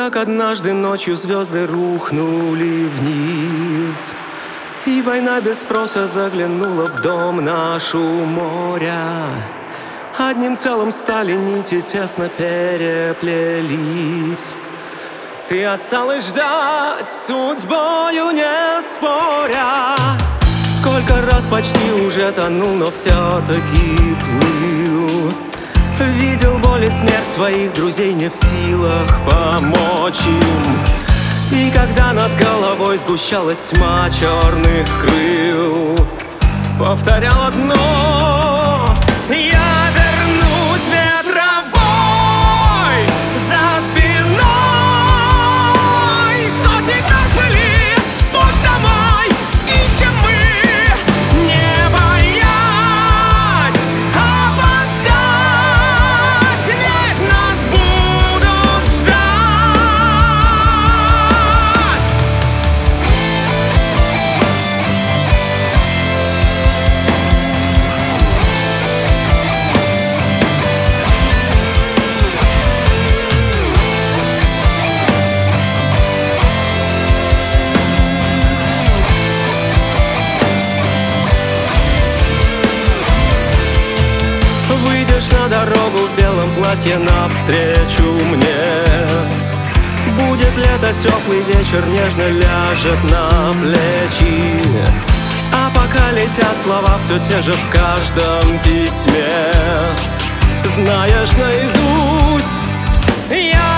как однажды ночью звезды рухнули вниз, и война без спроса заглянула в дом наш у моря. Одним целым стали нити, тесно переплелись. Ты осталась ждать, судьбою не споря. Сколько раз почти уже тонул, но все-таки плыл. Видел боль и смерть своих друзей, не в силах помочь им. И когда над головой сгущалась тьма черных крыл, повторял одно: я вернусь ветровой за спиной. Сотни нас были, путь домой ищем мы, не боясь опоздать, ведь нас будут ждать. Выйдешь на дорогу в белом платье навстречу мне. Будет лето, теплый вечер нежно ляжет на плечи. А пока летят слова все те же в каждом письме, знаешь наизусть. Я